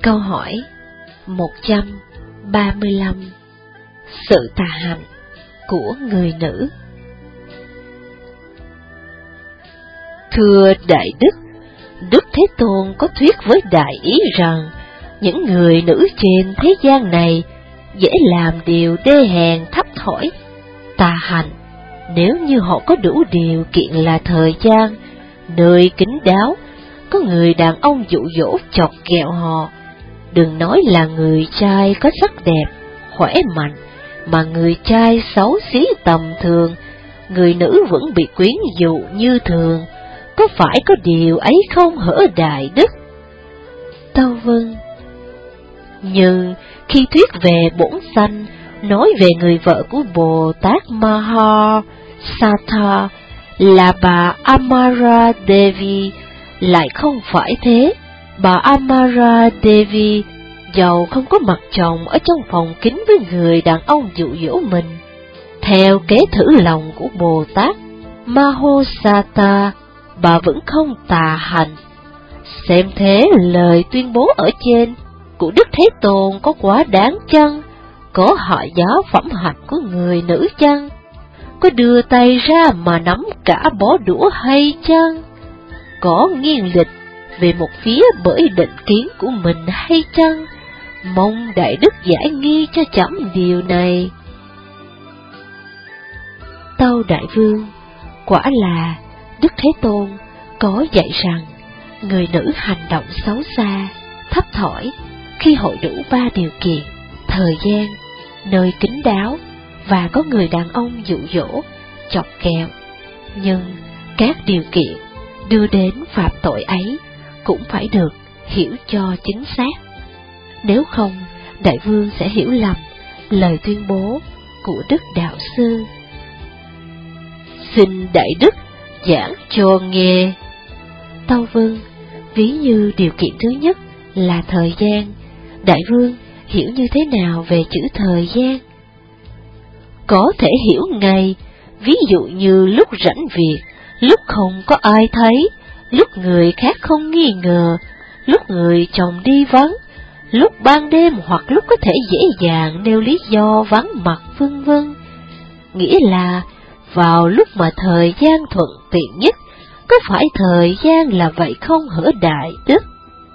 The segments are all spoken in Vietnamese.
Câu hỏi 135. Sự tà hạnh của người nữ. Thưa Đại Đức, Đức Thế Tôn có thuyết với đại ý rằng những người nữ trên thế gian này dễ làm điều đê hèn thấp thỏi, tà hạnh, nếu như họ có đủ điều kiện là thời gian, nơi kín đáo, có người đàn ông dụ dỗ chọc ghẹo họ. Đừng nói là người trai có sắc đẹp, khỏe mạnh, mà người trai xấu xí tầm thường, người nữ vẫn bị quyến dụ như thường, có phải có điều ấy không hở Đại Đức? Tâu vâng. Nhưng khi thuyết về bổn sanh, nói về người vợ của Bồ Tát Mahasatha là bà Amara Devi, lại không phải thế. Bà Amara Devi dầu không có mặt chồng ở trong phòng kín với người đàn ông dụ dỗ mình, theo kế thử lòng của Bồ Tát Mahasatha, bà vẫn không tà hạnh. Xem thế lời tuyên bố ở trên của Đức Thế Tôn có quá đáng chăng? Có hạ giá phẩm hạnh của người nữ chăng? Có đưa tay ra mà nắm cả bó đũa hay chăng? Có nghiêng lịch về một phía bởi định kiến của mình hay chăng? Mong Đại Đức giải nghi cho chấm điều này. Tâu Đại Vương, quả là Đức Thế Tôn có dạy rằng người nữ hành động xấu xa, thấp thỏi khi hội đủ 3 điều kiện: thời gian, nơi kín đáo và có người đàn ông dụ dỗ, chọc ghẹo. Nhưng các điều kiện đưa đến phạm tội ấy cũng phải được hiểu cho chính xác. Nếu không, Đại Vương sẽ hiểu lầm lời tuyên bố của Đức Đạo Sư. Xin Đại Đức giảng cho nghe. Tâu vâng. Ví như điều kiện thứ nhất là thời gian, Đại Vương hiểu như thế nào về chữ thời gian? Có thể hiểu ngay, ví dụ như lúc rảnh việc, lúc không có ai thấy, lúc người khác không nghi ngờ, lúc người chồng đi vắng, lúc ban đêm hoặc lúc có thể dễ dàng nêu lý do vắng mặt vân vân. Nghĩa là vào lúc mà thời gian thuận tiện nhất. Có phải thời gian là vậy không hở Đại Đức?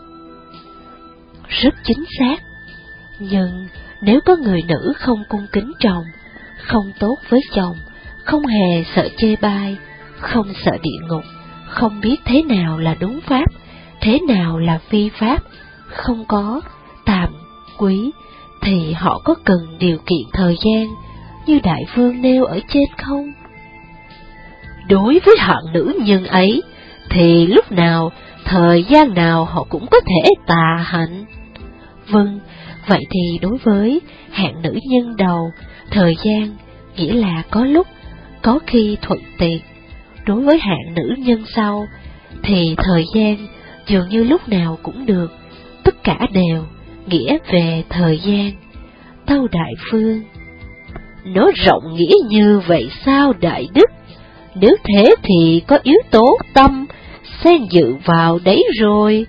Rất chính xác. Nhưng nếu có người nữ không cung kính chồng, không tốt với chồng, không hề sợ chê bai, không sợ địa ngục, không biết thế nào là đúng pháp, thế nào là phi pháp, không có tàm quý, thì họ có cần điều kiện thời gian như Đại Vương nêu ở trên không? Đối với hạng nữ nhân ấy, thì lúc nào, thời gian nào họ cũng có thể tà hạnh. Vâng, vậy thì đối với hạng nữ nhân đầu, thời gian nghĩa là có lúc, có khi thuận tiện. Đối với hạng nữ nhân sau, thì thời gian dường như lúc nào cũng được, tất cả đều nghĩa về thời gian. Tâu Đại Vương, nó rộng nghĩa như vậy sao Đại Đức? Nếu thế thì có yếu tố tâm xen dự vào đấy rồi.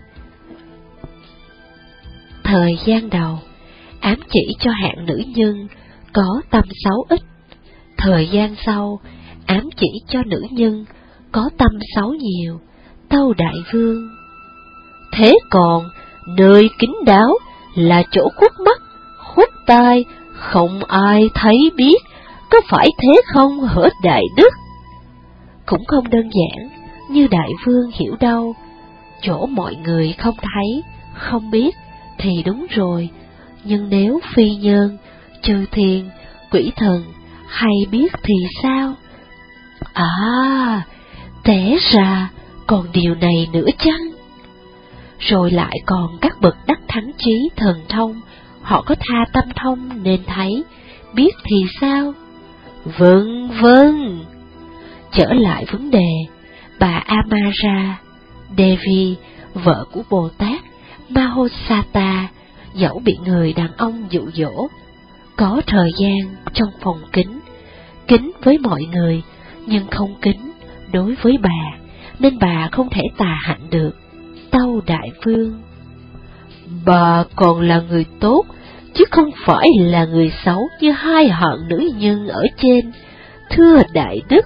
Thời gian đầu ám chỉ cho hạng nữ nhân có tâm xấu ít, thời gian sau ám chỉ cho nữ nhân có tâm xấu nhiều. Tâu Đại Vương, thế còn nơi kín đáo là chỗ khuất mắt, khuất tai, không ai thấy biết, có phải thế không hở Đại Đức? Cũng không đơn giản như Đại Vương hiểu đâu. Chỗ mọi người không thấy, không biết thì đúng rồi, nhưng nếu phi nhân, chư thiên, quỷ thần hay biết thì sao? À, té ra còn điều này nữa chăng? Rồi lại còn các bậc đắc thánh trí thần thông, họ có tha tâm thông nên thấy, biết thì sao? Vâng, vâng. Trở lại vấn đề, bà Amara Devi, vợ của Bồ Tát Mahasatha, dẫu bị người đàn ông dụ dỗ, có thời gian trong phòng kín, kín với mọi người, nhưng không kín đối với bà, nên bà không thể tà hạnh được. Tâu Đại Vương, Bà còn là người tốt, chứ không phải là người xấu như hai hạng nữ nhân ở trên, thưa đại đức.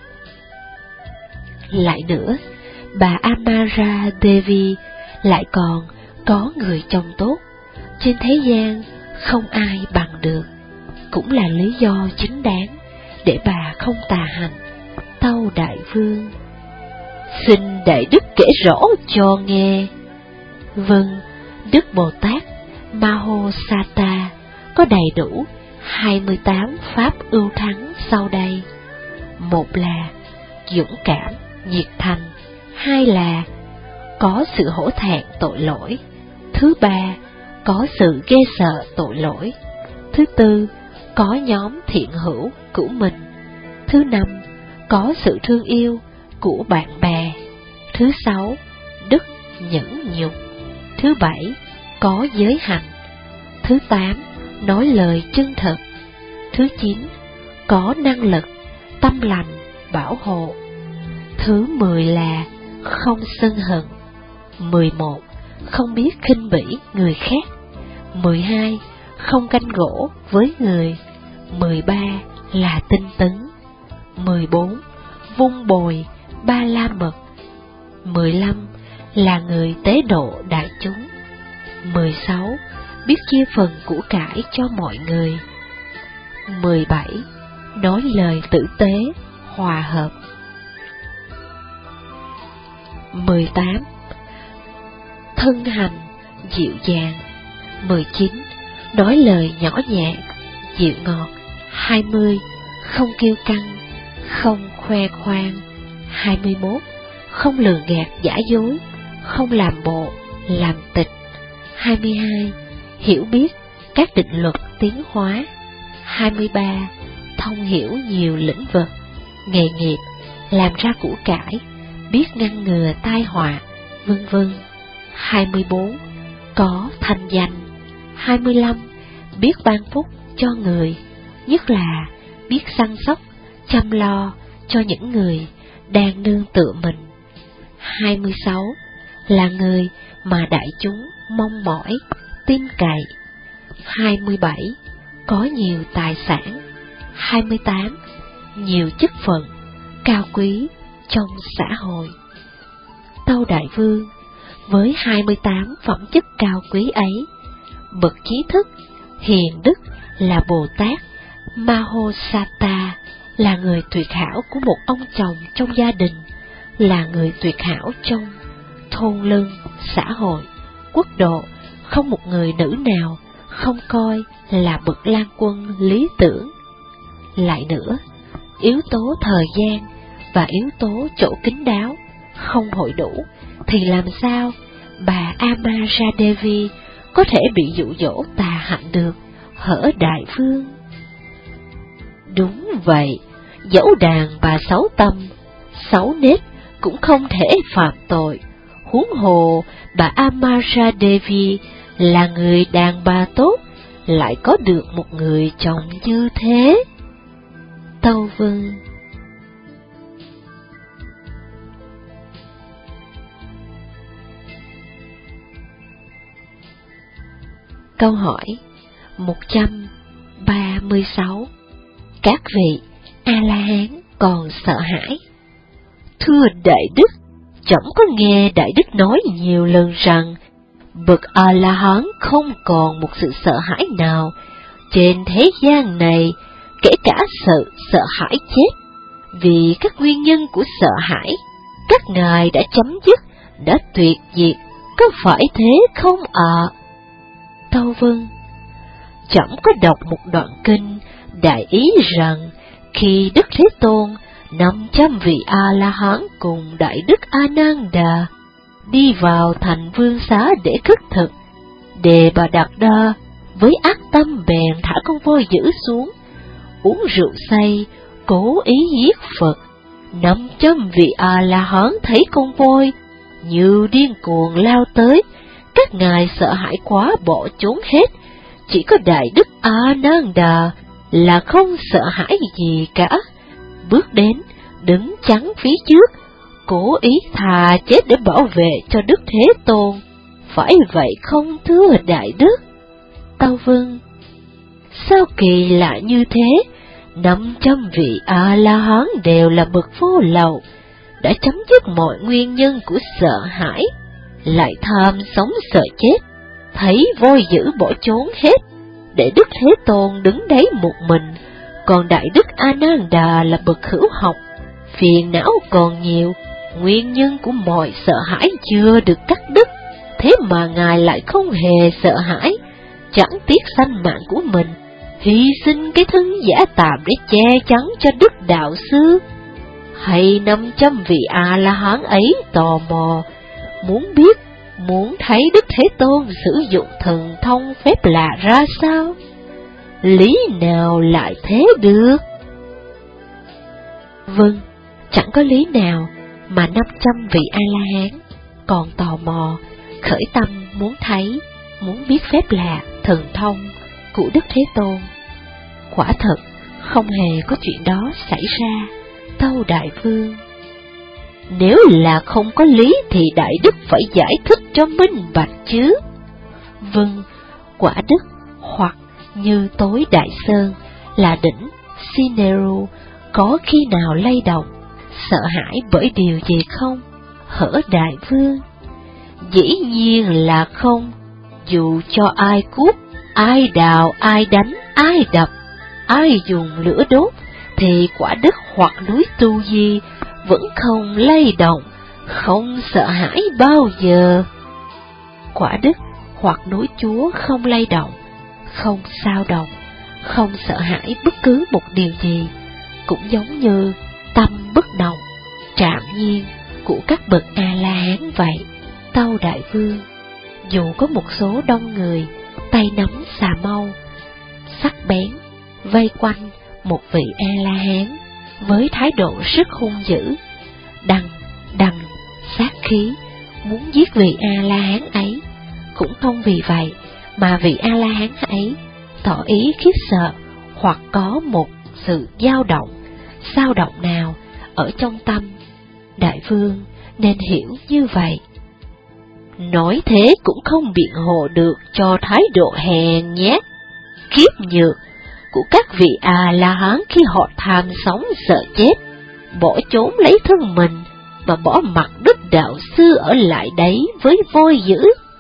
Lại nữa, bà Amara Devi lại còn có người chồng tốt, trên thế gian không ai bằng được, cũng là lý do chính đáng để bà không tà hành. Tâu Đại Vương: Xin đại đức kể rõ cho nghe. Vâng, Đức Bồ Tát Mahosata có đầy đủ 28 pháp ưu thắng sau đây. Một là dũng cảm, nhiệt thành. Hai là có sự hổ thẹn tội lỗi. Thứ ba, có sự ghê sợ tội lỗi. Thứ tư, có nhóm thiện hữu của mình. Thứ năm, có sự thương yêu của bạn bè. Thứ sáu, đức nhẫn nhục. Thứ bảy, có giới hạnh. Thứ tám, nói lời chân thật. Thứ chín, có năng lực, tâm lành, bảo hộ. Thứ 10 là không sân hận. 11, không biết khinh bỉ người khác. 12, không ganh gỗ với người. 13 là tinh tấn. 14, vung bồi ba la mật. 15 là người tế độ đại chúng. 16 biết chia phần của cải cho mọi người. 17 nói lời tử tế, hòa hợp. 18 thân hành dịu dàng. 19 nói lời nhỏ nhẹ, dịu ngọt. 20 không kiêu căng, không khoe khoang. 21 không lường gạt giả dối, không làm bộ, làm tịch. 22 hiểu biết các định luật tiến hóa. 23 thông hiểu nhiều lĩnh vực, nghề nghiệp, làm ra của cải, biết ngăn ngừa tai họa, vân vân. 24 có thanh danh. 25 biết ban phúc cho người, nhất là biết săn sóc, chăm lo cho những người đang nương tựa mình. 26 là người mà đại chúng mong mỏi, tin cậy. 27 có nhiều tài sản. 28 nhiều chức phận, cao quý trong xã hội. Tâu Đại Vương, với 28 phẩm chất cao quý ấy, bậc trí thức, hiền đức là Bồ Tát Mahosata, là người tuyệt hảo của một ông chồng trong gia đình, là người tuyệt hảo trong thôn lưng, xã hội, quốc độ, không một người nữ nào không coi là bậc lang quân lý tưởng. Lại nữa, yếu tố thời gian và yếu tố chỗ kín đáo không hội đủ, thì làm sao bà Amara Devi có thể bị dụ dỗ tà hạnh được, hở Đại Vương? Đúng vậy, dẫu đàn bà xấu tâm, xấu nết cũng không thể phạm tội, huống hồ bà Amara Devi là người đàn bà tốt, lại có được một người chồng như thế. Tâu Vương. Câu hỏi 136. Các vị A-la-hán còn sợ hãi? Thưa Đại Đức, trẫm có nghe Đại Đức nói nhiều lần rằng bậc A-la-hán không còn một sự sợ hãi nào trên thế gian này, kể cả sự sợ hãi chết. Vì các nguyên nhân của sợ hãi, các ngài đã chấm dứt, đã tuyệt diệt, có phải thế không ạ? Tâu Vâng. Trẫm có đọc một đoạn kinh đại ý rằng khi Đức Thế Tôn 500 vị A-la-hán cùng Đại Đức A-nan-đà đi vào thành Vương Xá để khất thực, Đề Bà Đạt Đa với ác tâm bèn thả con voi dữ xuống, uống rượu say, cố ý giết Phật. 500 vị A-la-hán thấy con voi như điên cuồng lao tới, các ngài sợ hãi quá bỏ trốn hết. Chỉ có Đại Đức A-nan-đà là không sợ hãi gì cả, bước đến, đứng chắn phía trước, cố ý thà chết để bảo vệ cho Đức Thế Tôn. phải vậy không thưa đại đức? Tâu Vương: Sao kỳ lạ như thế? 500 vị A-la-hán đều là bậc vô lậu, đã chấm dứt mọi nguyên nhân của sợ hãi, lại tham sống sợ chết, thấy voi dữ bỏ trốn hết, để Đức Thế Tôn đứng đấy một mình, còn Đại Đức A Nan Đà là bậc hữu học, phiền não còn nhiều, nguyên nhân của mọi sợ hãi chưa được cắt đứt, thế mà Ngài lại không hề sợ hãi, chẳng tiếc sanh mạng của mình, hy sinh cái thân giả tạm để che chắn cho đức đạo sư. Hay 500 vị A-la-hán ấy tò mò, muốn biết, muốn thấy Đức Thế Tôn sử dụng thần thông phép lạ ra sao? Lý nào lại thế được? Vâng, chẳng có lý nào mà 500 vị A-la-hán còn tò mò, khởi tâm muốn thấy, muốn biết phép lạ, thần thông của Đức Thế Tôn. Quả thật, không hề có chuyện đó xảy ra, tâu Đại Vương. Nếu là không có lý thì Đại Đức phải giải thích cho minh bạch chứ. Vâng, quả đức, hoặc như tối Đại Sơn là đỉnh Sineru, có khi nào lay động, sợ hãi bởi điều gì không? Hỡi Đại Vương, dĩ nhiên là không, dù cho ai cút, ai đào, ai đánh, ai đập, ai dùng lửa đốt, thì quả đức hoặc núi Tu Di vẫn không lay động, không sợ hãi bao giờ. Quả đức hoặc núi Chúa không lay động, không xao động, không sợ hãi bất cứ một điều gì, cũng giống như tâm bất động, trạm nhiên của các bậc A-la-hán vậy, tâu Đại Vương. Dù có một số đông người, tay nắm xà mâu, sắc bén, vây quanh một vị A-la-hán với thái độ rất hung dữ, đằng sát khí, muốn giết vị A-la-hán ấy, cũng không vì vậy mà vị A-la-hán ấy tỏ ý khiếp sợ hoặc có một sự dao động, xao động nào ở trong tâm. Đại Vương nên hiểu như vậy. Nói thế cũng không biện hộ được cho thái độ hèn nhát, kiếp nhược của các vị A-la-hán khi họ tham sống sợ chết, bỏ trốn lấy thân mình mà bỏ mặc đức đạo sư ở lại đấy với voi dữ.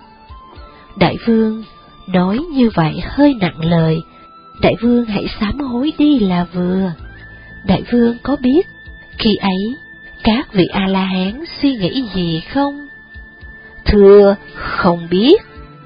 Đại Vương nói như vậy hơi nặng lời, Đại Vương hãy sám hối đi là vừa. Đại Vương có biết khi ấy các vị A-la-hán suy nghĩ gì không? Thưa, không biết.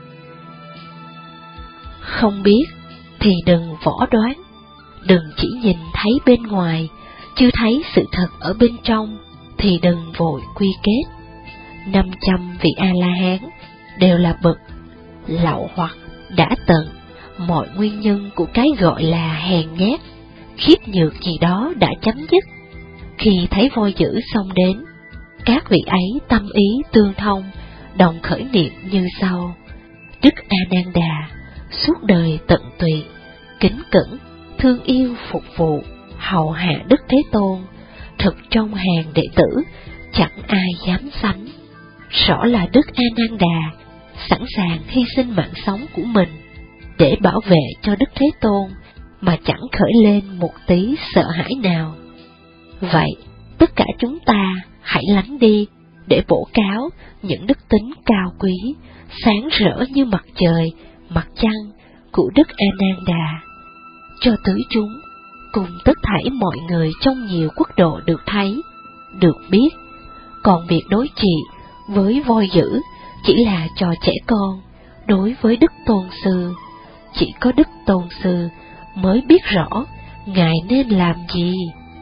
Không biết thì đừng võ đoán, đừng chỉ nhìn thấy bên ngoài, chưa thấy sự thật ở bên trong, thì đừng vội quy kết. 500 vị A-la-hán đều là bậc lậu hoặc đã tận, mọi nguyên nhân của cái gọi là hèn nhát, khiếp nhược gì đó đã chấm dứt. Khi thấy voi dữ xông đến, các vị ấy tâm ý tương thông, đồng khởi niệm như sau: Đức A Nan Đà suốt đời tận tụy, kính cẩn, thương yêu phục vụ, hầu hạ Đức Thế Tôn, thực trong hàng đệ tử, chẳng ai dám sánh. Rõ là Đức A Nan Đà sẵn sàng hy sinh mạng sống của mình để bảo vệ cho Đức Thế Tôn, mà chẳng khởi lên một tí sợ hãi nào. Vậy, tất cả chúng ta hãy lắng đi để bổ cáo những đức tính cao quý, sáng rỡ như mặt trời, mặt trăng của Đức A Nan Đà, cho tứ chúng cùng tất thảy mọi người trong nhiều quốc độ được thấy, được biết. Còn việc đối trị với voi dữ chỉ là trò trẻ con đối với Đức Tôn Sư. Chỉ có Đức Tôn Sư mới biết rõ Ngài nên làm gì.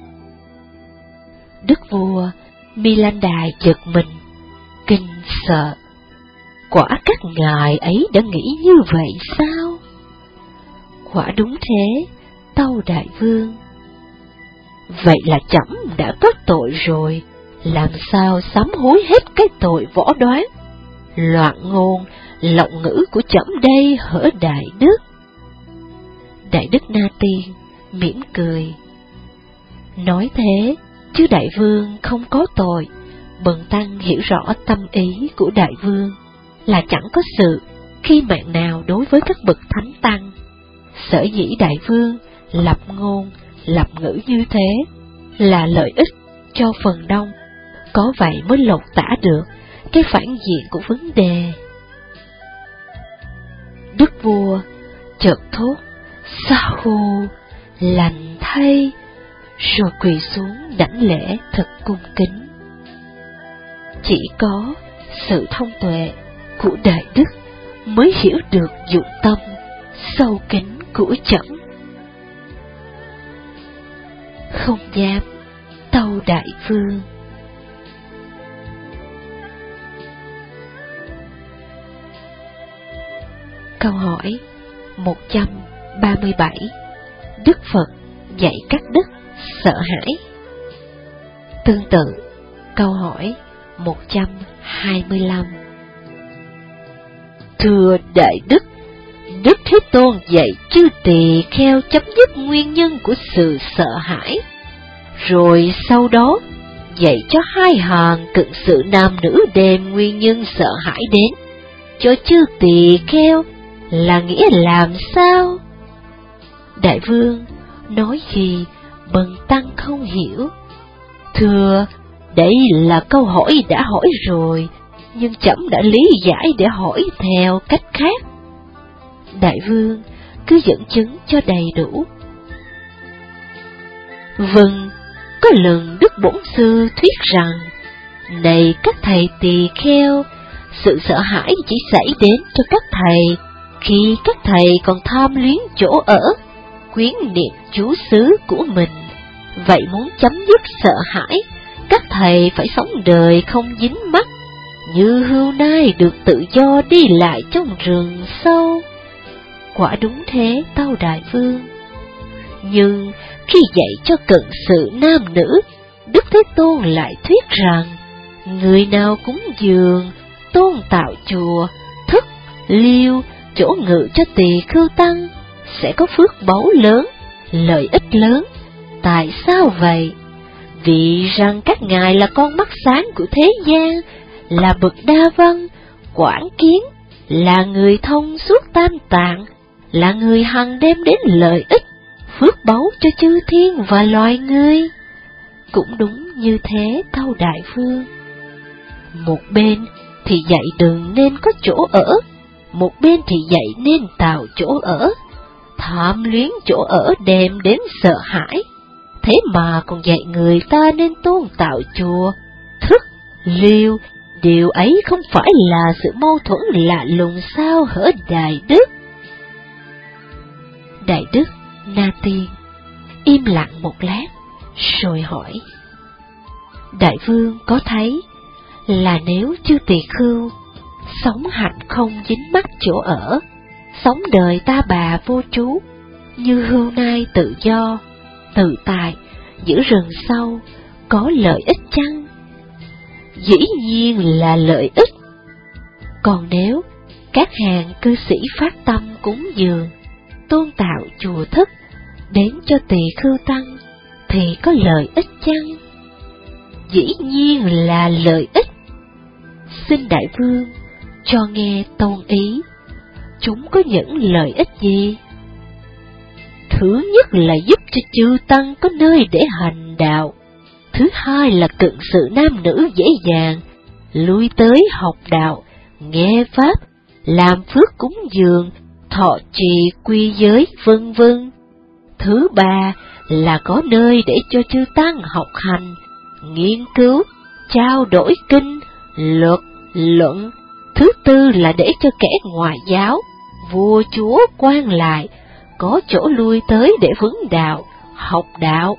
Đức vua Milinda giật mình, kinh sợ. Quả các ngài ấy đã nghĩ như vậy sao? Quả đúng thế, tâu Đại Vương. Vậy là trẫm đã có tội rồi, làm sao sám hối hết cái tội võ đoán, loạn ngôn, lộng ngữ của trẫm đây hỡi Đại Đức? Đại Đức Na Tiên mỉm cười. Nói thế, chứ Đại Vương không có tội. Bần tăng hiểu rõ tâm ý của Đại Vương, là chẳng có sự khi mạng nào đối với các bậc thánh tăng. Sở dĩ đại vương lập ngôn, lập ngữ như thế là lợi ích cho phần đông, có vậy mới lột tả được cái phản diện của vấn đề. Đức vua chợt thốt: "Sa hù, lành thay", rồi quỳ xuống đảnh lễ thật cung kính. Chỉ có sự thông tuệ của đại đức mới hiểu được dụng tâm sâu kín của trẫm. Không dám tâu đại vương. Câu hỏi 137. Đức Phật dạy các đức sợ hãi. Tương tự, câu hỏi 125. Thưa đại đức, Đức Thế Tôn dạy chư tỳ kheo chấm dứt nguyên nhân của sự sợ hãi, rồi sau đó dạy cho hai hàng cận sự nam nữ đem nguyên nhân sợ hãi đến cho chư tỳ kheo là nghĩa làm sao? Đại vương nói gì bần tăng không hiểu. Thưa, đây là câu hỏi đã hỏi rồi, nhưng trẫm đã lý giải để hỏi theo cách khác. Đại vương cứ dẫn chứng cho đầy đủ. Vâng, có lần Đức Bổn Sư thuyết rằng: này các thầy tỳ kheo, sự sợ hãi chỉ xảy đến cho các thầy khi các thầy còn tham luyến chỗ ở, quyến niệm chú xứ của mình. Vậy muốn chấm dứt sợ hãi, các thầy phải sống đời không dính mắc, như hươu nai được tự do đi lại trong rừng sâu. Quả đúng thế, tâu đại vương. Nhưng khi dạy cho cận sự nam nữ, Đức Thế Tôn lại thuyết rằng người nào cúng dường, tôn tạo chùa, thức, liêu, chỗ ngự cho tỳ khưu tăng sẽ có phước báu lớn, lợi ích lớn. Tại sao vậy? Vì rằng các ngài là con mắt sáng của thế gian, là bậc đa văn, quảng kiến, là người thông suốt tam tạng, là người hằng đem đến lợi ích, phước báu cho chư thiên và loài người. Cũng đúng như thế, tâu đại vương. Một bên thì dạy đừng nên có chỗ ở, một bên thì dạy nên tạo chỗ ở. Tham luyến chỗ ở đem đến sợ hãi, thế mà còn dạy người ta nên tôn tạo chùa, thức, liêu. Điều ấy không phải là sự mâu thuẫn lạ lùng sao hở đại đức? Đại đức Na Tiên im lặng một lát, rồi hỏi: đại vương có thấy là nếu chư tỳ khưu sống hạnh không dính mắc chỗ ở, sống đời ta bà vô trú, như hươu nai tự do, tự tại, giữa rừng sâu, có lợi ích chăng? Dĩ nhiên là lợi ích. Còn nếu các hàng cư sĩ phát tâm cúng dường, tôn tạo chùa thức đến cho tỳ khưu tăng, thì có lợi ích chăng? Dĩ nhiên là lợi ích. Xin đại vương cho nghe tôn ý, chúng có những lợi ích gì? Thứ nhất là giúp cho chư tăng có nơi để hành đạo. Thứ hai là cận sự nam nữ dễ dàng lui tới học đạo, nghe pháp, làm phước cúng dường, thọ trì quy giới, vân vân. Thứ ba là có nơi để cho chư tăng học hành, nghiên cứu, trao đổi kinh, luật, luận. Thứ tư là để cho kẻ ngoại giáo, vua chúa, quan lại có chỗ lui tới để vấn đạo, học đạo.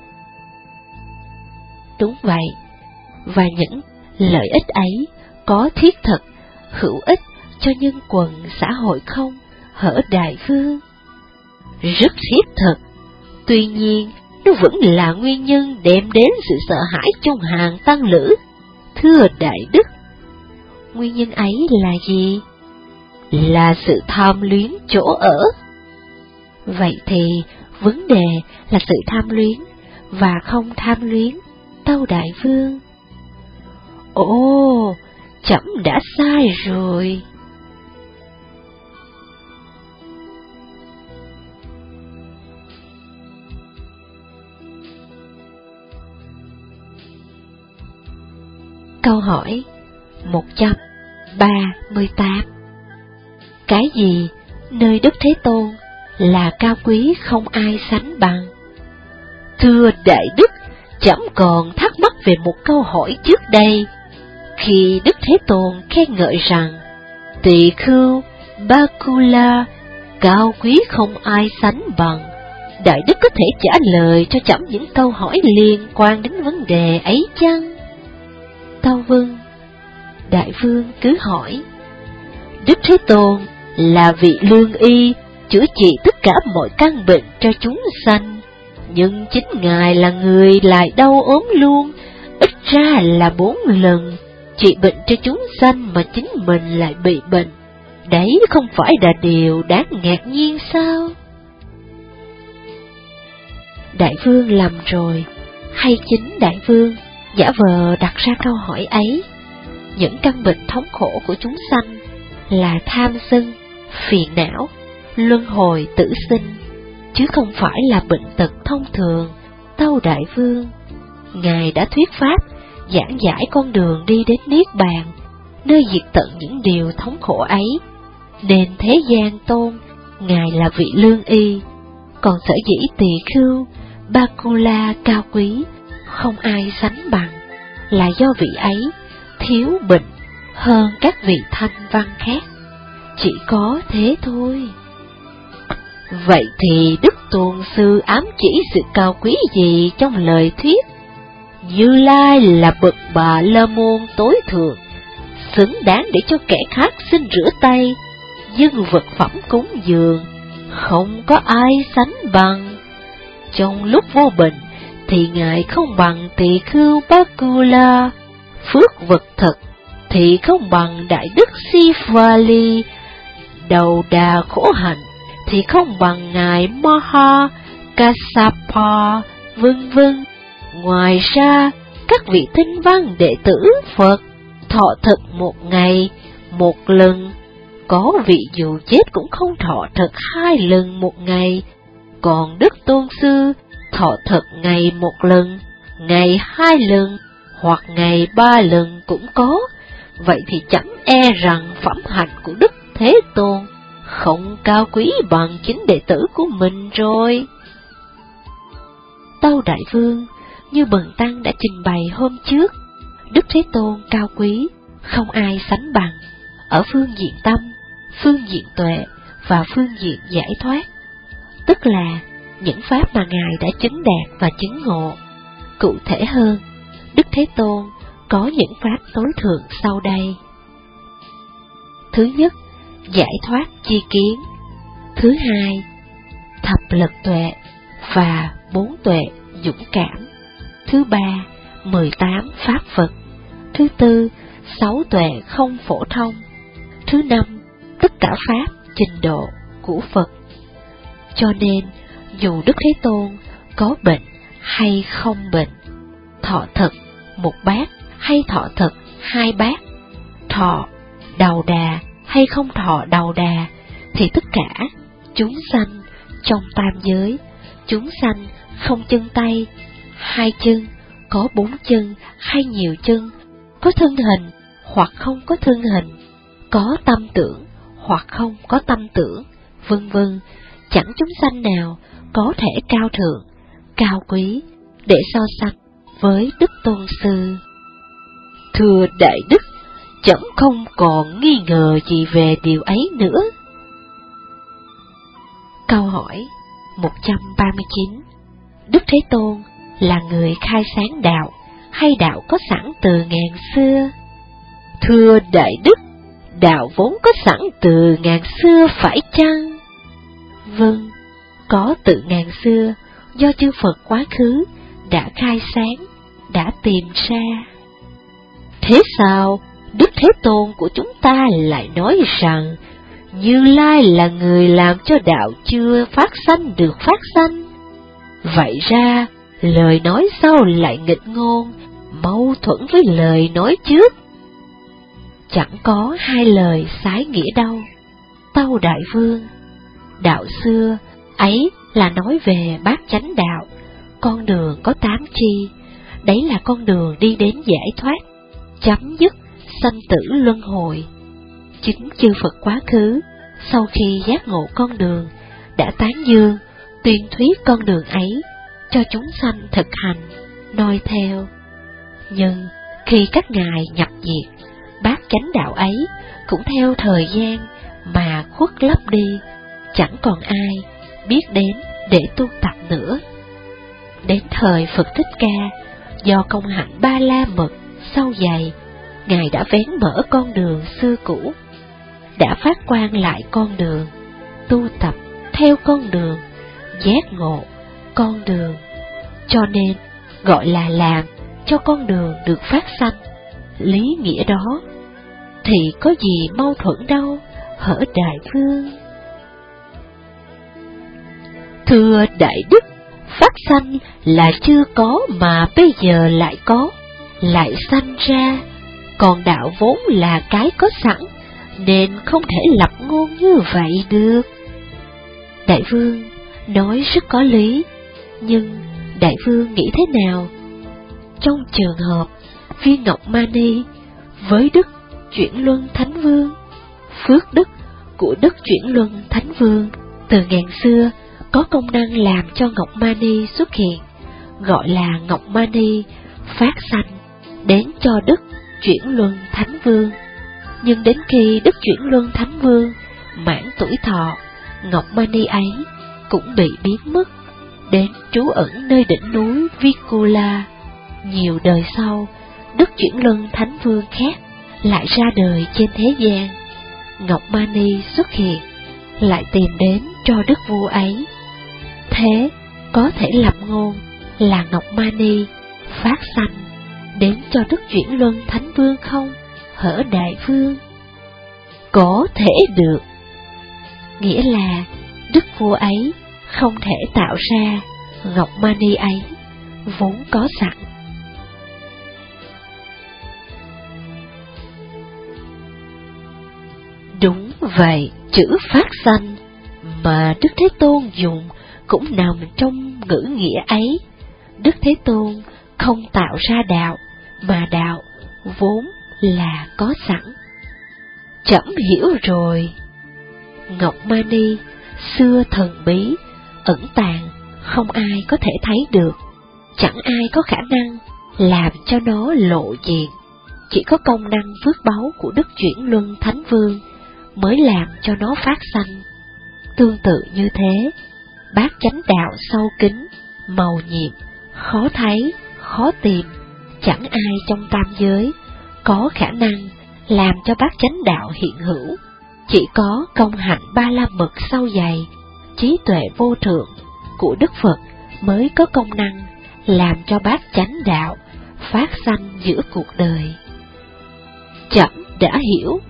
Đúng vậy, và những lợi ích ấy có thiết thực, hữu ích cho nhân quần xã hội không, hở đại vương? Rất thiết thực, tuy nhiên nó vẫn là nguyên nhân đem đến sự sợ hãi trong hàng tăng lữ. Thưa đại đức, nguyên nhân ấy là gì? Là sự tham luyến chỗ ở. Vậy thì vấn đề là sự tham luyến và không tham luyến, tâu đại vương. Ồ, trẫm đã sai rồi. Câu hỏi 138. Cái gì nơi Đức Thế Tôn là cao quý không ai sánh bằng? Thưa Đại Đức, trẫm còn thắc mắc về một câu hỏi trước đây. Khi Đức Thế Tôn khen ngợi rằng Tỳ Khưu Bakula cao quý không ai sánh bằng, Đại Đức có thể trả lời cho trẫm những câu hỏi liên quan đến vấn đề ấy chăng? Tâu vâng. Đại vương cứ hỏi. Đức Thế Tôn là vị lương y, chữa trị tất cả mọi căn bệnh cho chúng sanh, nhưng chính Ngài là người lại đau ốm luôn, ít ra là 4 lần, trị bệnh cho chúng sanh mà chính mình lại bị bệnh. Đấy không phải là điều đáng ngạc nhiên sao? Đại vương lầm rồi, hay chính đại vương giả vờ đặt ra câu hỏi ấy? Những căn bệnh thống khổ của chúng sanh là tham sân, phiền não, luân hồi tử sinh, chứ không phải là bệnh tật thông thường. Tâu đại vương, Ngài đã thuyết pháp, giảng giải con đường đi đến Niết Bàn, nơi diệt tận những điều thống khổ ấy, nên thế gian tôn Ngài là vị lương y. Còn sở dĩ Tỳ Khưu Bakula cao quý không ai sánh bằng là do vị ấy thiếu bệnh hơn các vị thanh văn khác, chỉ có thế thôi. Vậy thì Đức Tôn Sư ám chỉ sự cao quý gì trong lời thuyết? Như Lai là bậc Bà La Môn tối thượng, xứng đáng để cho kẻ khác xin rửa tay, dâng vật phẩm cúng dường, không có ai sánh bằng. Trong lúc vô bệnh thì Ngài không bằng Tỳ Khưu Bakula, phước vật thật thì không bằng Đại Đức Sivali, đầu đà khổ hạnh thì không bằng Ngài Maha Kassapa, vân vân. Ngoài ra, các vị tinh văn đệ tử Phật thọ thực 1 ngày 1 lần, có vị dù chết cũng không thọ thực 2 lần 1 ngày, còn Đức Tôn Sư thọ thực ngày 1 lần, ngày 2 lần, hoặc ngày 3 lần cũng có. Vậy thì chẳng e rằng phẩm hạnh của Đức Thế Tôn không cao quý bằng chính đệ tử của mình rồi. Tâu đại vương, như Bần Tăng đã trình bày hôm trước, Đức Thế Tôn cao quý không ai sánh bằng ở phương diện tâm, phương diện tuệ và phương diện giải thoát, tức là những pháp mà Ngài đã chứng đạt và chứng ngộ. Cụ thể hơn, Đức Thế Tôn có những pháp tối thượng sau đây. Thứ nhất, giải thoát chi kiến. Thứ hai, thập lực tuệ và 4 tuệ dũng cảm. Thứ ba, 18 pháp Phật. Thứ tư, 6 tuệ không phổ thông. Thứ năm, tất cả pháp trình độ của Phật. Cho nên, dù Đức Thế Tôn có bệnh hay không bệnh, thọ thực 1 bát hay thọ thực 2 bát, thọ đầu đà hay không thọ đầu đà, thì tất cả chúng sanh trong tam giới, chúng sanh không chân tay, 2 chân, có 4 chân hay nhiều chân, có thân hình hoặc không có thân hình, có tâm tưởng hoặc không có tâm tưởng, vân vân, chẳng chúng sanh nào có thể cao thượng, cao quý để so sánh với Đức Tôn Sư. Thưa Đại Đức, chẳng không còn nghi ngờ gì về điều ấy nữa. Câu hỏi 139. Đức Thế Tôn là người khai sáng đạo, hay đạo có sẵn từ ngàn xưa? Thưa Đại Đức, đạo vốn có sẵn từ ngàn xưa phải chăng? Vâng, có từ ngàn xưa, do chư Phật quá khứ đã khai sáng, đã tìm ra. Thế sao Đức Thế Tôn của chúng ta lại nói rằng Như Lai là người làm cho đạo chưa phát sanh được phát sanh? Vậy ra, lời nói sau lại nghịch ngôn, mâu thuẫn với lời nói trước. Chẳng có 2 lời sái nghĩa đâu. Tâu đại vương, đạo xưa ấy là nói về bát chánh đạo, con đường có 8 chi, đấy là con đường đi đến giải thoát. chấm dứt sanh tử luân hồi. Chính chư Phật quá khứ, sau khi giác ngộ con đường, đã tán dương, tuyên thuyết con đường ấy, cho chúng sanh thực hành, noi theo. Nhưng khi các ngài nhập diệt, bát chánh đạo ấy cũng theo thời gian mà khuất lấp đi, chẳng còn ai biết đến để tu tập nữa. Đến thời Phật Thích Ca, do công hạnh Ba La Mật sâu dày, ngài đã vén mở con đường xưa cũ, đã phát quang lại con đường, tu tập theo con đường, giác ngộ con đường, cho nên gọi là làm cho con đường được phát sanh. Lý nghĩa đó thì có gì mâu thuẫn đâu, hỡi đại vương. Thưa đại đức, phát sanh là chưa có mà bây giờ lại có, lại sanh ra, còn đạo vốn là cái có sẵn, nên không thể lập ngôn như vậy được. Đại vương nói rất có lý, nhưng đại vương nghĩ thế nào trong trường hợp Viên Ngọc Mani với đức Chuyển Luân Thánh Vương? Phước đức của đức Chuyển Luân Thánh Vương từ ngàn xưa có công năng làm cho Ngọc Mani xuất hiện, gọi là Ngọc Mani phát sanh đến cho đức Chuyển Luân Thánh Vương. Nhưng đến khi đức Chuyển Luân Thánh Vương mãn tuổi thọ, Ngọc Mani ấy cũng bị biến mất, đến trú ẩn nơi đỉnh núi Vikula. Nhiều đời sau, đức Chuyển Luân Thánh Vương khác lại ra đời trên thế gian. Ngọc Mani xuất hiện, lại tìm đến cho đức vua ấy. Thế có thể lập ngôn là Ngọc Mani phát sanh đến cho đức Chuyển Luân Thánh Vương không, hỡi đại vương? Có thể được, nghĩa là đức vua ấy không thể tạo ra Ngọc Mani ấy vốn có sẵn. Đúng vậy, chữ phát sanh mà Đức Thế Tôn dùng cũng nằm trong ngữ nghĩa ấy. Đức Thế Tôn không tạo ra đạo, mà đạo vốn là có sẵn. Trẫm hiểu rồi. Ngọc Mani xưa thần bí, ẩn tàng, không ai có thể thấy được, chẳng ai có khả năng làm cho nó lộ diện. Chỉ có công năng phước báu của đức Chuyển Luân Thánh Vương mới làm cho nó phát sanh. Tương tự như thế, bát chánh đạo sâu kín, màu nhiệm, khó thấy, khó tìm, chẳng ai trong tam giới có khả năng làm cho bát chánh đạo hiện hữu. Chỉ có công hạnh Ba La Mật sâu dày, trí tuệ vô thượng của Đức Phật mới có công năng làm cho bát chánh đạo phát sanh giữa cuộc đời. Trẫm đã hiểu.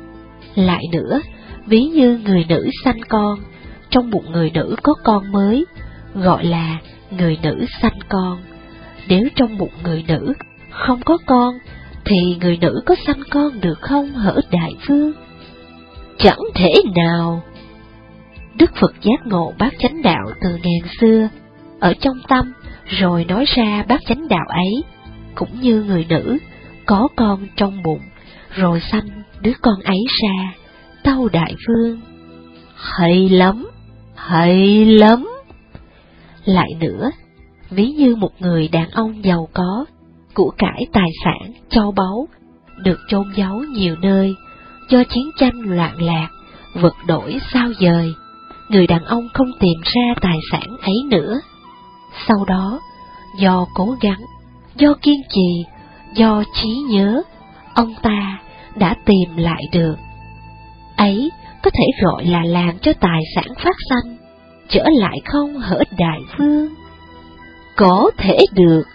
Lại nữa, ví như người nữ sanh con, trong bụng người nữ có con mới, gọi là người nữ sanh con. Nếu trong bụng người nữ không có con, thì người nữ có sanh con được không, hỡi đại vương? Chẳng thể nào. Đức Phật giác ngộ bát chánh đạo từ ngàn xưa, ở trong tâm, rồi nói ra bát chánh đạo ấy, cũng như người nữ có con trong bụng, rồi sanh đứa con ấy ra. Tâu đại vương, hay lắm, hay lắm. Lại nữa, ví như một người đàn ông giàu có, của cải tài sản, châu báu, được chôn giấu nhiều nơi, do chiến tranh loạn lạc, vật đổi sao dời, người đàn ông không tìm ra tài sản ấy nữa. Sau đó, do cố gắng, do kiên trì, do trí nhớ, ông ta đã tìm lại được. Ấy có thể gọi là làm cho tài sản phát sanh trở lại không, hỡi đại vương? Có thể được.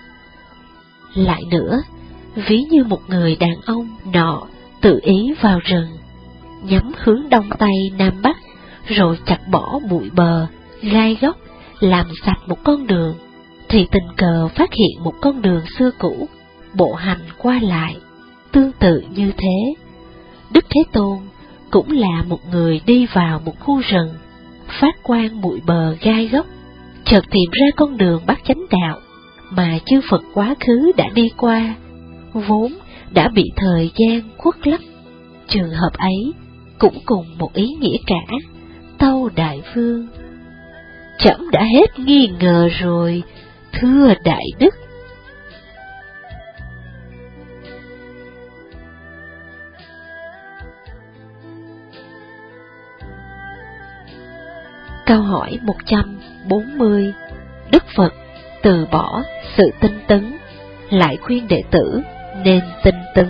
Lại nữa, ví như một người đàn ông nọ tự ý vào rừng, nhắm hướng đông tây nam bắc, rồi chặt bỏ bụi bờ, gai góc, làm sạch một con đường, thì tình cờ phát hiện một con đường xưa cũ, bộ hành qua lại. Tương tự như thế, Đức Thế Tôn cũng là một người đi vào một khu rừng, phát quang bụi bờ gai góc, chợt tìm ra con đường bát chánh đạo mà chư Phật quá khứ đã đi qua, vốn đã bị thời gian khuất lấp. Trường hợp ấy cũng cùng một ý nghĩa cả, tâu đại vương. Trẫm đã hết nghi ngờ rồi, thưa đại đức. Câu hỏi 140. Đức Phật từ bỏ sự tinh tấn, lại khuyên đệ tử nên tinh tấn.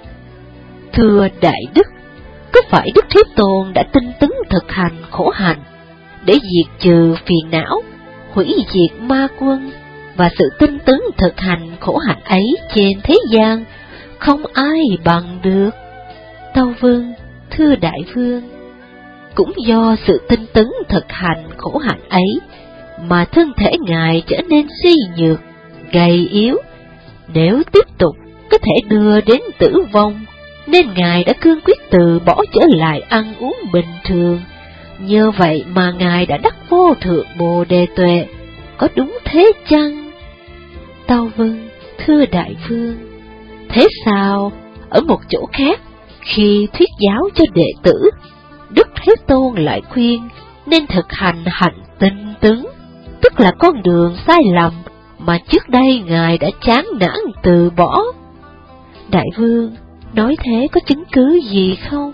Thưa đại đức, có phải Đức Thế Tôn đã tinh tấn thực hành khổ hạnh để diệt trừ phiền não, hủy diệt ma quân, và sự tinh tấn thực hành khổ hạnh ấy trên thế gian không ai bằng được? Tâu vương, thưa đại vương, cũng do sự tinh tấn thực hành khổ hạnh ấy mà thân thể Ngài trở nên suy nhược, gầy yếu. Nếu tiếp tục có thể đưa đến tử vong, nên Ngài đã cương quyết từ bỏ trở lại ăn uống bình thường. Nhờ vậy mà Ngài đã đắc vô thượng Bồ Đề Tuệ, có đúng thế chăng? Tâu vâng, thưa đại vương. Thế sao, ở một chỗ khác, khi thuyết giáo cho đệ tử, Đức Thế Tôn lại khuyên nên thực hành hạnh tinh tấn, tức là con đường sai lầm mà trước đây Ngài đã chán nản từ bỏ? Đại vương, nói thế có chứng cứ gì không?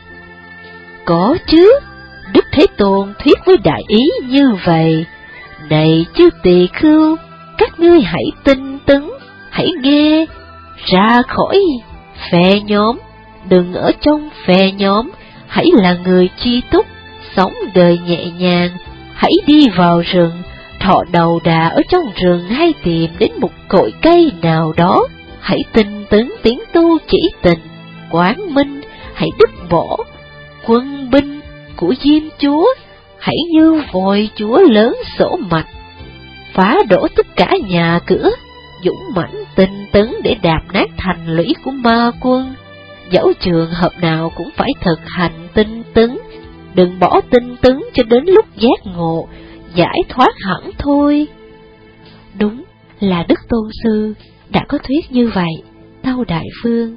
Có chứ, Đức Thế Tôn thuyết với đại ý như vậy: Này chư tỳ khưu, các ngươi hãy tinh tấn, hãy nghe, ra khỏi phe nhóm, đừng ở trong phe nhóm, hãy là người tri túc, sống đời nhẹ nhàng, hãy đi vào rừng, thọ đầu đà ở trong rừng hay tìm đến một cội cây nào đó, hãy tinh tấn tiến tu chỉ tình, quán minh, hãy đứt bỏ quân binh của Diêm Chúa, hãy như voi chúa lớn sổ mạch, phá đổ tất cả nhà cửa, dũng mãnh tinh tấn để đạp nát thành lũy của ma quân. Dẫu trường hợp nào cũng phải thực hành tinh tấn, đừng bỏ tinh tấn cho đến lúc giác ngộ, giải thoát hẳn thôi. Đúng là Đức Tôn Sư đã có thuyết như vậy, tâu đại vương.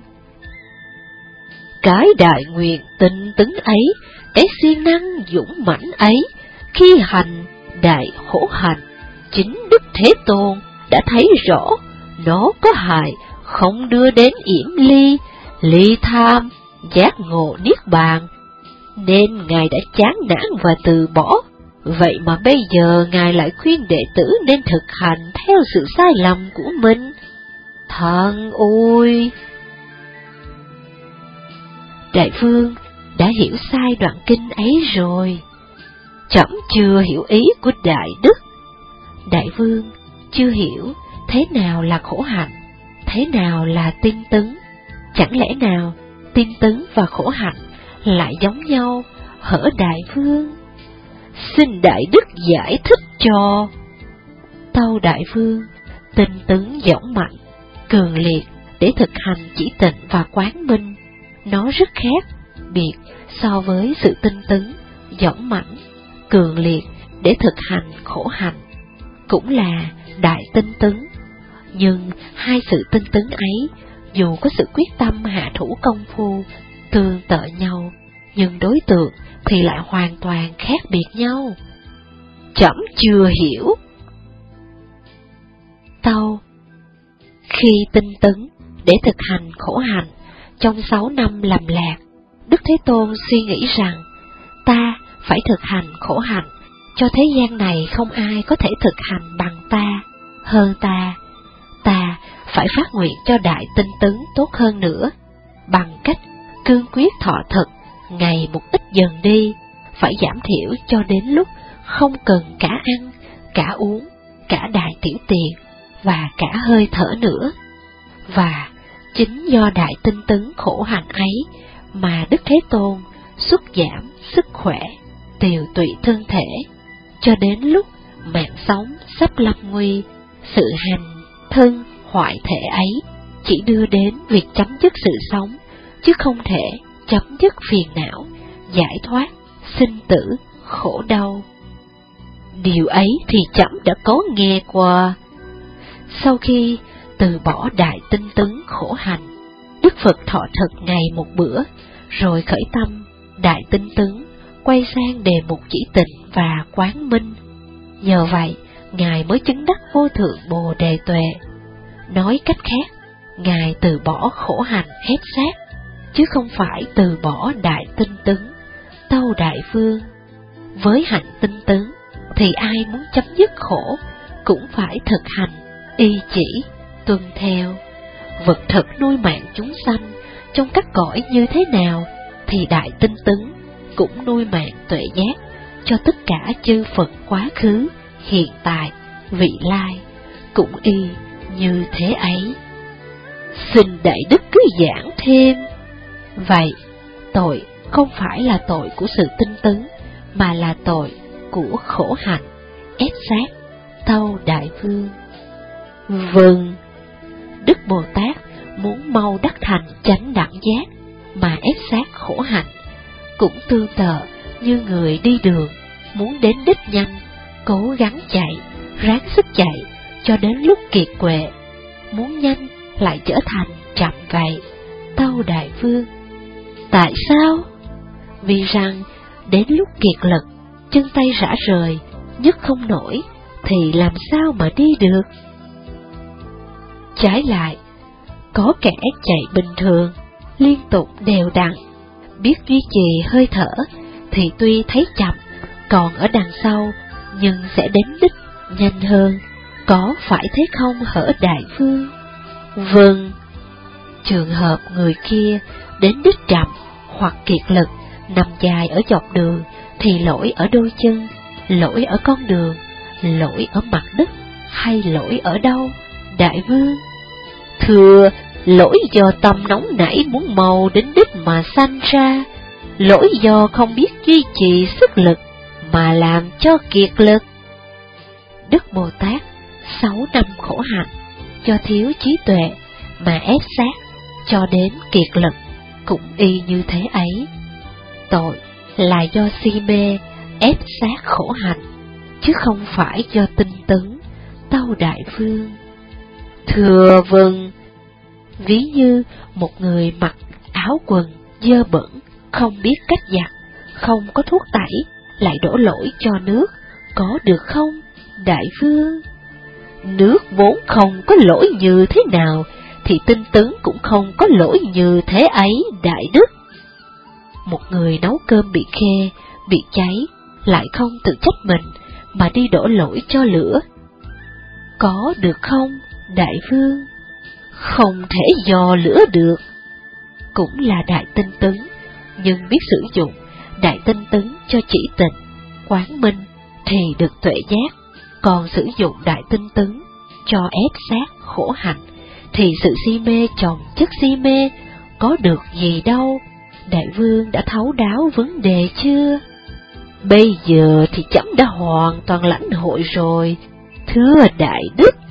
Cái đại nguyện tinh tấn ấy, cái siêng năng dũng mãnh ấy, khi hành đại khổ hạnh, chính Đức Thế Tôn đã thấy rõ nó có hại, không đưa đến yểm ly, ly tham, giác ngộ niết bàn, nên Ngài đã chán nản và từ bỏ. Vậy mà bây giờ Ngài lại khuyên đệ tử nên thực hành theo sự sai lầm của mình. Thần ôi! Đại vương đã hiểu sai đoạn kinh ấy rồi. Trẫm chưa hiểu ý của đại đức. Đại vương chưa hiểu thế nào là khổ hạnh, thế nào là tinh tấn. Chẳng lẽ nào tinh tấn và khổ hạnh lại giống nhau hở đại vương? Xin đại đức giải thích cho. Tâu đại vương, tinh tấn dũng mạnh, cường liệt để thực hành chỉ tịnh và quán minh, nó rất khác biệt so với sự tinh tấn dũng mãnh, cường liệt để thực hành khổ hạnh, cũng là đại tinh tấn. Nhưng hai sự tinh tấn ấy, dù có sự quyết tâm hạ thủ công phu tương tự nhau, nhưng đối tượng thì lại hoàn toàn khác biệt nhau. Trẫm chưa hiểu. Tâu, khi tinh tấn để thực hành khổ hạnh trong 6 năm lầm lạc, Đức Thế Tôn suy nghĩ rằng ta phải thực hành khổ hạnh, cho thế gian này không ai có thể thực hành bằng ta, hơn ta. Ta phải phát nguyện cho đại tinh tấn tốt hơn nữa, bằng cách cương quyết thọ thực, ngày một ít dần đi, phải giảm thiểu cho đến lúc không cần cả ăn, cả uống, cả đại tiểu tiện và cả hơi thở nữa. Và chính do đại tinh tấn khổ hạnh ấy mà Đức Thế Tôn xuất giảm sức khỏe, tiều tụy thân thể, cho đến lúc mạng sống sắp lâm nguy, sự hành thân hoại thể ấy chỉ đưa đến việc chấm dứt sự sống, chứ không thể chấm dứt phiền não, giải thoát sinh tử khổ đau. Điều ấy thì trẫm đã có nghe qua. Sau khi từ bỏ đại tinh tấn khổ hạnh, Đức Phật thọ thực Ngài một bữa, rồi khởi tâm đại tinh tấn, quay sang đề mục chỉ tịnh và quán minh. Nhờ vậy, Ngài mới chứng đắc vô thượng Bồ Đề Tuệ. Nói cách khác, Ngài từ bỏ khổ hành hết xác, chứ không phải từ bỏ đại tinh tấn, tâu đại vương. Với hạnh tinh tấn, thì ai muốn chấm dứt khổ, cũng phải thực hành, y chỉ, tuân theo. Vật thực nuôi mạng chúng sanh, trong các cõi như thế nào, thì đại tinh tấn cũng nuôi mạng tuệ giác, cho tất cả chư Phật quá khứ, hiện tại, vị lai, cũng y như thế ấy. Xin Đại Đức cứ giảng thêm. Vậy, tội không phải là tội của sự tinh tấn, mà là tội của khổ hạnh, ép sát, tâu đại vương. Vâng, Đức Bồ Tát muốn mau đắc thành chánh đẳng giác, mà ép sát khổ hạnh, cũng tương tự như người đi đường, muốn đến đích nhanh, cố gắng chạy, ráng sức chạy, cho đến lúc kiệt quệ, muốn nhanh lại trở thành chậm vậy, tâu đại vương. Tại sao? Vì rằng, đến lúc kiệt lực, chân tay rã rời, nhấc không nổi, thì làm sao mà đi được? Trái lại, có kẻ chạy bình thường, liên tục đều đặn, biết duy trì hơi thở, thì tuy thấy chậm, còn ở đằng sau, nhưng sẽ đến đích nhanh hơn, có phải thế không hở đại vương? Vâng, trường hợp người kia đến đích chậm hoặc kiệt lực, nằm dài ở dọc đường, thì lỗi ở đôi chân, lỗi ở con đường, lỗi ở mặt đất, hay lỗi ở đâu, đại vương? Thưa, lỗi do tâm nóng nảy muốn mau đến đích mà sanh ra, lỗi do không biết duy trì sức lực mà làm cho kiệt lực. Đức Bồ Tát 6 năm khổ hạnh, cho thiếu trí tuệ mà ép sát, cho đến kiệt lực, cũng y như thế ấy. Tội là do si mê ép sát khổ hạnh, chứ không phải do tinh tấn, tâu đại vương. Thưa vâng, ví như một người mặc áo quần dơ bẩn, không biết cách giặt, không có thuốc tẩy, lại đổ lỗi cho nước, có được không, đại vương? Nước vốn không có lỗi như thế nào, thì tinh tấn cũng không có lỗi như thế ấy, đại đức. Một người nấu cơm bị khê, bị cháy, lại không tự trách mình, mà đi đổ lỗi cho lửa, có được không, đại vương? Không thể dò lửa được. Cũng là đại tinh tấn, nhưng biết sử dụng đại tinh tấn cho chỉ tịnh, quán minh, thì được tuệ giác. Còn sử dụng đại tinh tấn cho ép sát khổ hạnh, thì sự si mê chồng chất si mê, có được gì đâu. Đại vương đã thấu đáo vấn đề chưa? Bây giờ thì chấm đã hoàn toàn lãnh hội rồi, thưa đại đức.